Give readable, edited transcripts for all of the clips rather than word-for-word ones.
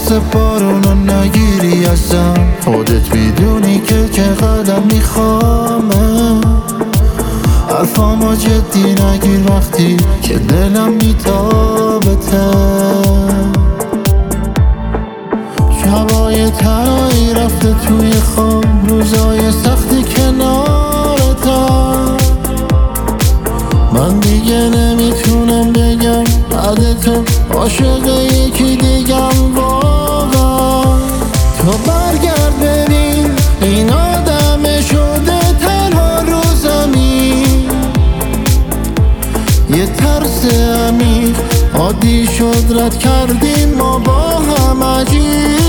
مثل بارونو نگیری ازم. خودت میدونی که چقدر میخوامه. حرفامو جدی نگیر وقتی که دلم میتابته. شبای تنهایی رفته توی خواب، روزای سختی کنارتم. من دیگه نمیتونم بگم بعد تو عاشق یکی دیگم. واقعا تو برگرد ببین این آدم شده تنها رو زمین. یه ترس عمیق عادی شد رد کردیم ما با هم عجیب.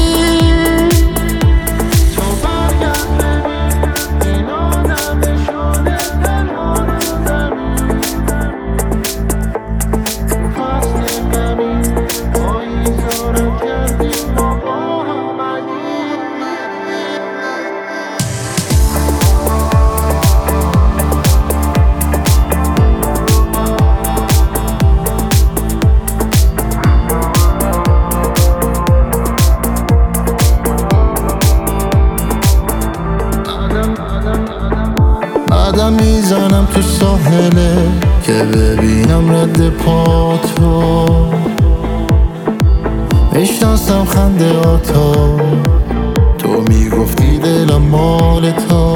قدم میزنم تو ساحله که ببینم رد پاتو. میشناسم خنده آتا، تو میگفتی دلم مال تو.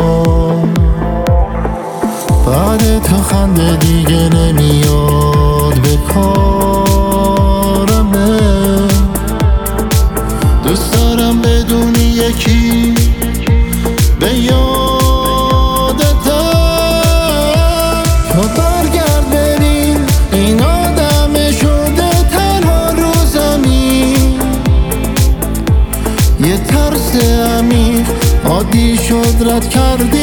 بعد تو خنده دیگه نمیاد به کارمه. دوست دارم بدونی یکی به یادتم. تو برگرد ببین این آدم شده تنها رو زمین. یه ترس عمیق عادی شد رد کردی